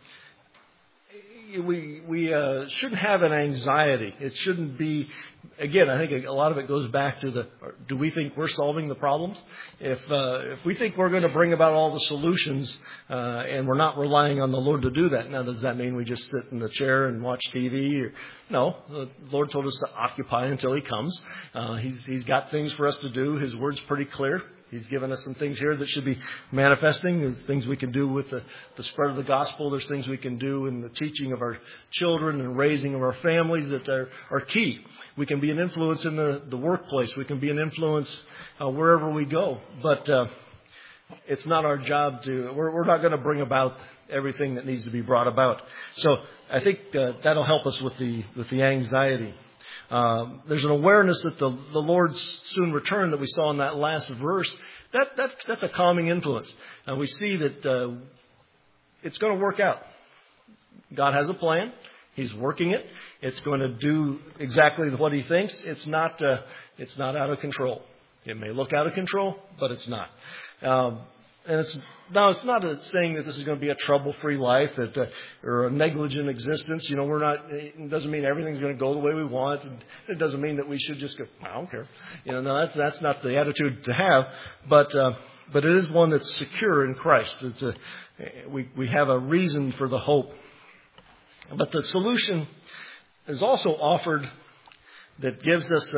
we shouldn't have an anxiety. It shouldn't be, again, I think a lot of it goes back to do we think we're solving the problems? If we think we're going to bring about all the solutions, and we're not relying on the Lord to do that, now does that mean we just sit in the chair and watch TV? No, the Lord told us to occupy until He comes. He's got things for us to do. His word's pretty clear. He's given us some things here that should be manifesting. There's things we can do with the spread of the gospel. There's things we can do in the teaching of our children and raising of our families that are key. We can be an influence in the workplace. We can be an influence wherever we go. But it's not our job we're not going to bring about everything that needs to be brought about. So I think that'll help us with the anxiety. There's an awareness that the Lord's soon return that we saw in that last verse. That's a calming influence. We see that it's going to work out. God has a plan. He's working it. It's going to do exactly what He thinks. It's not out of control. It may look out of control, but it's not. And it's not saying that this is going to be a trouble-free life or a negligent existence. It doesn't mean everything's going to go the way we want. It doesn't mean that we should just go, I don't care. No, that's not the attitude to have. But it is one that's secure in Christ. We have a reason for the hope. But the solution is also offered that gives us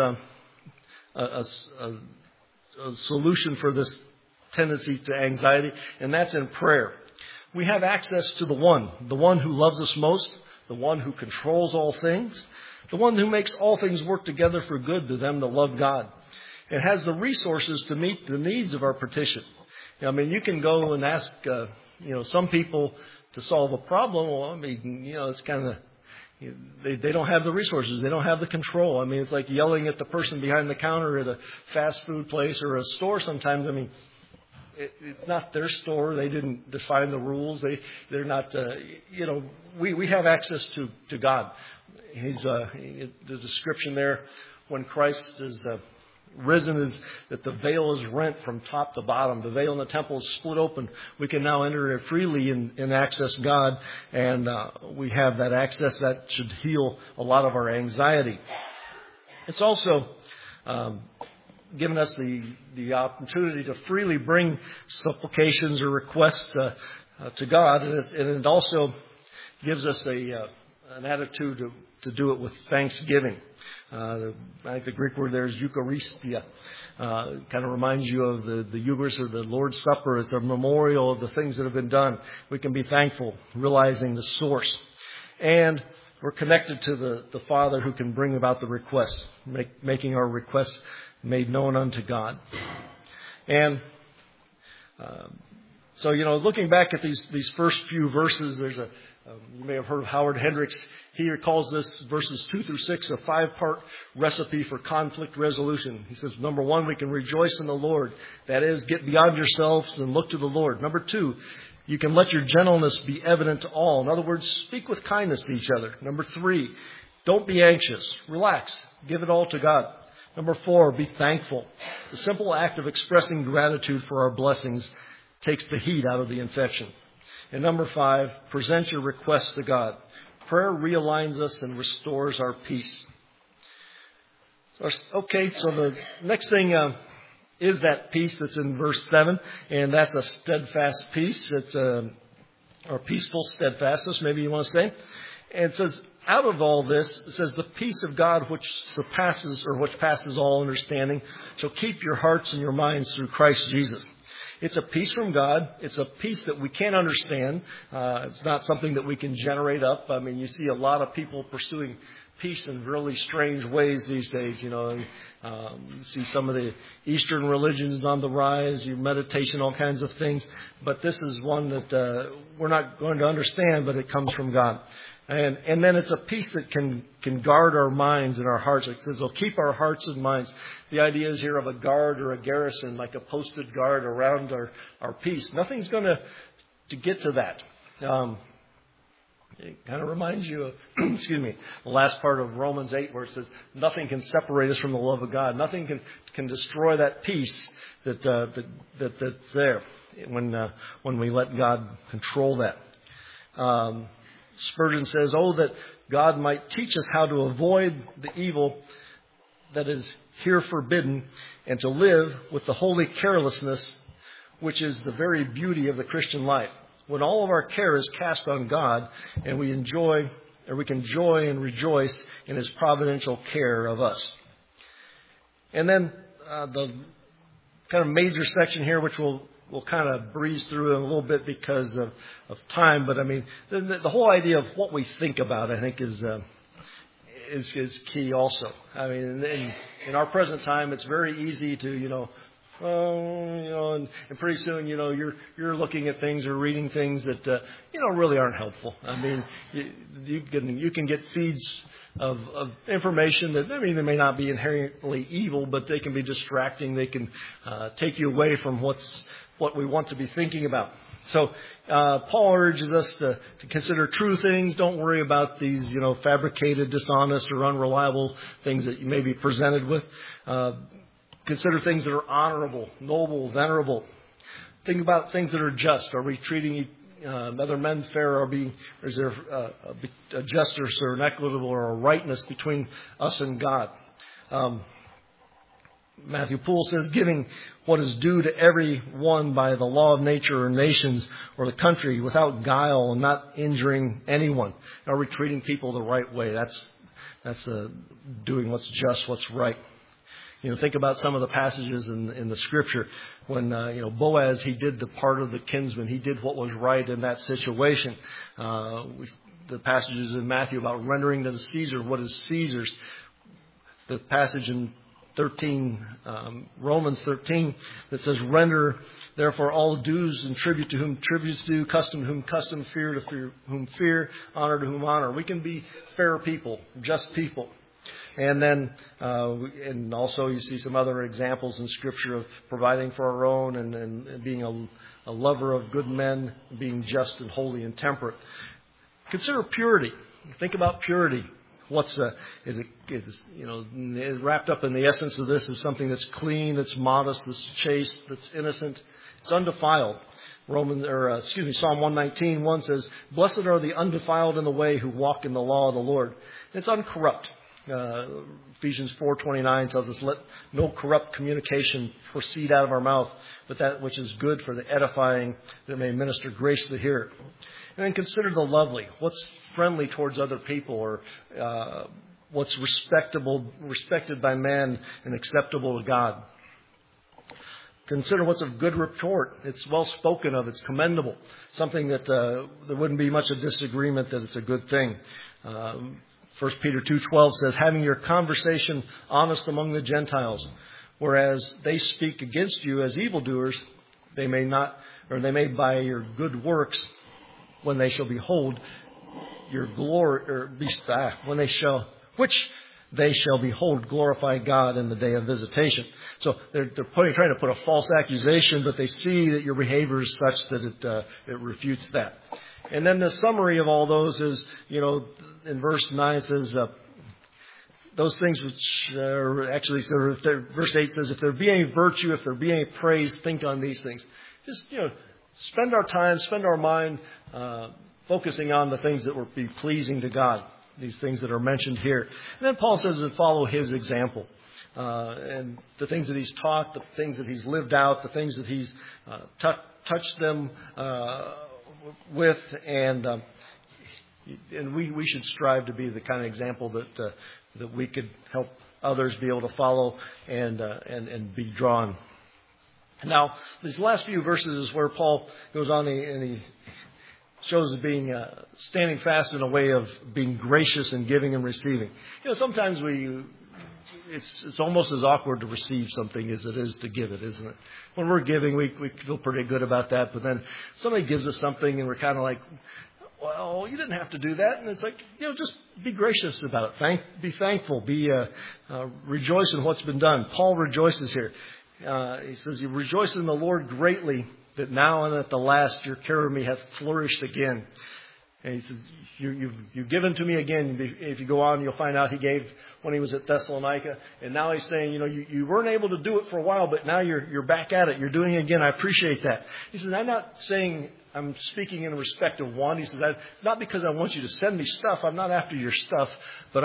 a solution for this tendency to anxiety, and that's in prayer. We have access to the one who loves us most, the one who controls all things, the one who makes all things work together for good to them that love God. It has the resources to meet the needs of our petition. I mean, you can go and ask, some people to solve a problem. Well, I mean, it's kind of, they don't have the resources. They don't have the control. I mean, it's like yelling at the person behind the counter at a fast food place or a store sometimes. I mean, it's not their store. They didn't define the rules. They're not, we have access to God. The description there when Christ is risen is that the veil is rent from top to bottom. The veil in the temple is split open. We can now enter it freely and access God, and we have that access. That should heal a lot of our anxiety. It's also given us the opportunity to freely bring supplications or requests to God, and it also gives us an attitude to do it with thanksgiving. I think the Greek word there is Eucharistia. Kind of reminds you of the Eucharist or the Lord's Supper. It's a memorial of the things that have been done. We can be thankful, realizing the source. And we're connected to the Father who can bring about the requests, making our requests made known unto God. And so, looking back at these first few verses, there's you may have heard of Howard Hendricks. He calls this verses 2 through 6 a 5-part recipe for conflict resolution. He says, number 1, we can rejoice in the Lord. That is, get beyond yourselves and look to the Lord. Number 2, you can let your gentleness be evident to all. In other words, speak with kindness to each other. Number 3, don't be anxious. Relax. Give it all to God. Number 4, be thankful. The simple act of expressing gratitude for our blessings takes the heat out of the infection. And number 5, present your requests to God. Prayer realigns us and restores our peace. So the next thing is that peace that's in verse 7, and that's a steadfast peace. It's or peaceful steadfastness, maybe you want to say. And it says, out of all this, it says, the peace of God which passes all understanding shall keep your hearts and your minds through Christ Jesus. It's a peace from God. It's a peace that we can't understand. It's not something that we can generate up. I mean, you see a lot of people pursuing peace in really strange ways these days. You see some of the Eastern religions on the rise, meditation, all kinds of things. But this is one that we're not going to understand, but it comes from God. And then it's a peace that can guard our minds and our hearts. It says it'll keep our hearts and minds. The idea is here of a guard or a garrison, like a posted guard around our peace. Nothing's going to get to that. It kind of reminds you of, the last part of Romans 8 where it says nothing can separate us from the love of God. Nothing can destroy that peace that's there when we let God control that. Spurgeon says, that God might teach us how to avoid the evil that is here forbidden and to live with the holy carelessness, which is the very beauty of the Christian life. When all of our care is cast on God and we can joy and rejoice in His providential care of us. And then the kind of major section here, which we'll kind of breeze through in a little bit because of time. But I mean, the whole idea of what we think about, I think, is key also. I mean, in our present time, it's very easy to, and pretty soon, you're looking at things or reading things that, really aren't helpful. I mean, you can get feeds of information that, they may not be inherently evil, but they can be distracting. They can take you away from what we want to be thinking about. So Paul urges us to consider true things. Don't worry about these, fabricated, dishonest, or unreliable things that you may be presented with. Consider things that are honorable, noble, venerable. Think about things that are just. Are we treating other men fair? Or is there a justice or an equitable or a rightness between us and God? Matthew Poole says, giving what is due to every one by the law of nature or nations or the country without guile and not injuring anyone. Are we treating people the right way? That's doing what's just, what's right. Think about some of the passages in the Scripture when, Boaz, he did the part of the kinsman. He did what was right in that situation. the passages in Matthew about rendering to Caesar what is Caesar's. The passage in Romans 13, that says, render therefore all dues and tribute to whom tributes due, custom to whom custom, fear to whom fear, honor to whom honor. We can be fair people, just people. And then, and also you see some other examples in Scripture of providing for our own and being a lover of good men, being just and holy and temperate. Consider purity. Think about purity. Wrapped up in the essence of this is something that's clean, that's modest, that's chaste, that's innocent, it's undefiled. Psalm 119:1 says, "Blessed are the undefiled in the way who walk in the law of the Lord." It's uncorrupt. Ephesians 4:29 tells us, "Let no corrupt communication proceed out of our mouth, but that which is good for the edifying, that may minister grace to the hearer." And then consider the lovely. What's friendly towards other people, or what's respected by man and acceptable to God. Consider what's of good report. It's well spoken of. It's commendable. Something that there wouldn't be much of disagreement that it's a good thing. 1 Peter 2:12 says, "Having your conversation honest among the Gentiles, whereas they speak against you as evildoers, they may by your good works, when they shall behold your glory, which they shall behold, glorify God in the day of visitation." So they're trying to put a false accusation, but they see that your behavior is such that it refutes that. And then the summary of all those is, in verse 9 it says, those things which are actually, verse 8 says, "If there be any virtue, if there be any praise, think on these things." Just, spend our time, spend our mind focusing on the things that will be pleasing to God, these things that are mentioned here. And then Paul says to follow his example. And the things that he's taught, the things that he's lived out, the things that he's touched them with, and we should strive to be the kind of example that we could help others be able to follow and be drawn. Now, these last few verses is where Paul goes on and he shows being standing fast in a way of being gracious and giving and receiving. Sometimes it's almost as awkward to receive something as it is to give it, isn't it? When we're giving, we feel pretty good about that, but then somebody gives us something and we're kind of like, well, you didn't have to do that. And it's like, just be gracious about it. Be thankful. Rejoice in what's been done. Paul rejoices here. He says, "You rejoice in the Lord greatly, that now and at the last your care of me hath flourished again." And he says, you've given to me again. If you go on, you'll find out he gave when he was at Thessalonica. And now he's saying, you weren't able to do it for a while, but now you're back at it. You're doing it again. I appreciate that. He says, I'm not saying I'm speaking in respect of one. He says, it's not because I want you to send me stuff. I'm not after your stuff, but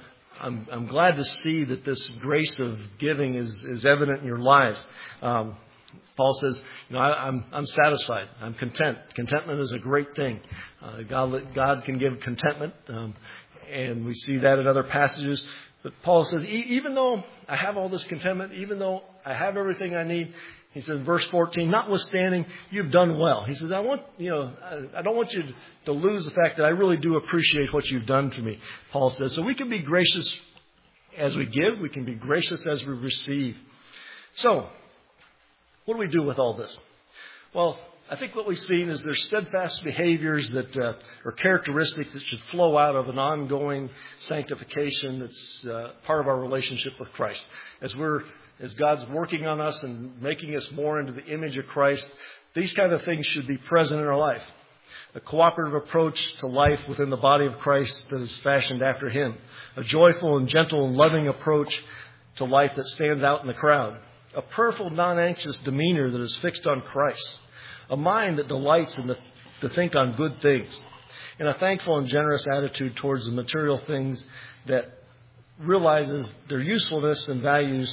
I'm glad to see that this grace of giving is evident in your lives. Paul says, I'm satisfied. I'm content. Contentment is a great thing. God can give contentment, and we see that in other passages. But Paul says, even though I have all this contentment, even though I have everything I need, he says, verse 14, notwithstanding, you've done well. He says, I don't want you to lose the fact that I really do appreciate what you've done to me. Paul says, so we can be gracious as we give. We can be gracious as we receive. So, what do we do with all this? Well, I think what we've seen is there's steadfast behaviors that are characteristics that should flow out of an ongoing sanctification that's part of our relationship with Christ. As God's working on us and making us more into the image of Christ, these kind of things should be present in our life. A cooperative approach to life within the body of Christ that is fashioned after Him. A joyful and gentle and loving approach to life that stands out in the crowd. A prayerful, non-anxious demeanor that is fixed on Christ. A mind that delights to think on good things. And a thankful and generous attitude towards the material things that realizes their usefulness and values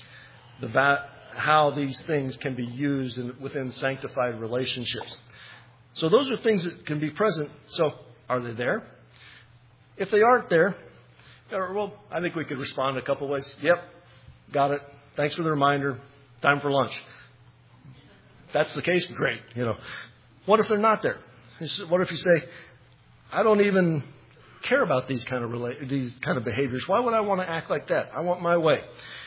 how these things can be used within sanctified relationships. So those are things that can be present. So are they there? If they aren't there, well, I think we could respond a couple ways. Yep, got it. Thanks for the reminder. Time for lunch. If that's the case, great. What if they're not there? What if you say, I don't even care about these kind of behaviors. Why would I want to act like that? I want my way.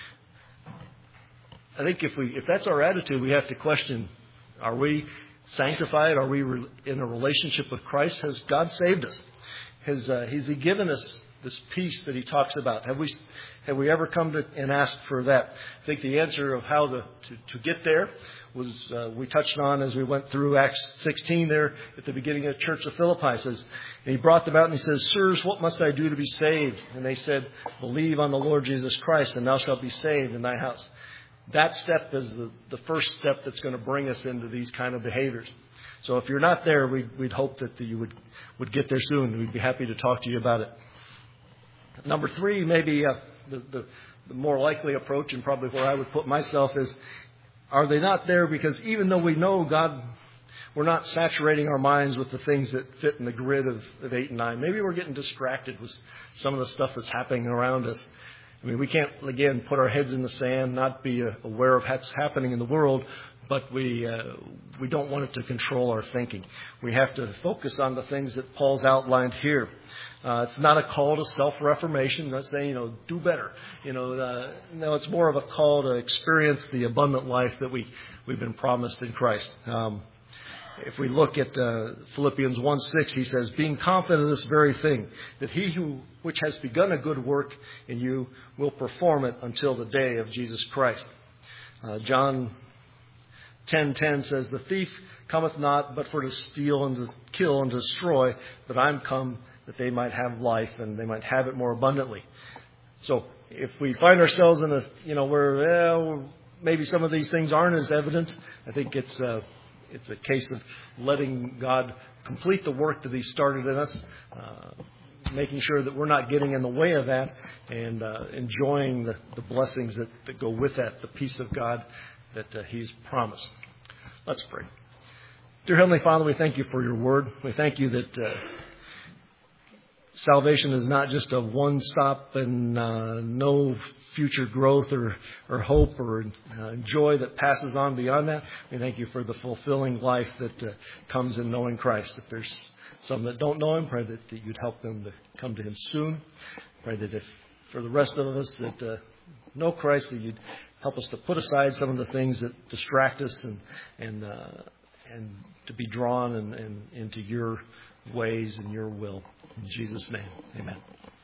I think if that's our attitude, we have to question: are we sanctified? Are we in a relationship with Christ? Has God saved us? Has He given us this peace that He talks about? Have we ever come to and asked for that? I think the answer of how to get there was we touched on as we went through Acts 16 there at the beginning of the church of Philippi. Says, and he brought them out and he says, "Sirs, what must I do to be saved?" And they said, "Believe on the Lord Jesus Christ, and thou shalt be saved in thy house." That step is the first step that's going to bring us into these kind of behaviors. So if you're not there, we'd hope that you would get there soon. We'd be happy to talk to you about it. Number 3, maybe the more likely approach, and probably where I would put myself, is: are they not there because even though we know God, we're not saturating our minds with the things that fit in the grid of 8 and 9. Maybe we're getting distracted with some of the stuff that's happening around us. I mean, we can't, again, put our heads in the sand, not be aware of what's happening in the world, but we don't want it to control our thinking. We have to focus on the things that Paul's outlined here. It's not a call to self-reformation. Not saying, do better. No, it's more of a call to experience the abundant life that we've been promised in Christ. If we look at Philippians 1:6, he says, "Being confident of this very thing, that he which has begun a good work in you will perform it until the day of Jesus Christ." John 10:10 says, "The thief cometh not but for to steal and to kill and to destroy, but I'm come that they might have life and they might have it more abundantly." So if we find ourselves in where maybe some of these things aren't as evident, I think it's a case of letting God complete the work that He started in us, making sure that we're not getting in the way of that, and enjoying the blessings that go with that, the peace of God that He's promised. Let's pray. Dear Heavenly Father, we thank You for Your word. We thank You that salvation is not just a one-stop and no future growth or hope or joy that passes on beyond that. We thank You for the fulfilling life that comes in knowing Christ. If there's some that don't know Him, pray that You'd help them to come to Him soon. Pray that if for the rest of us that know Christ, that You'd help us to put aside some of the things that distract us and to be drawn into Your ways and Your will. In Jesus' name, amen.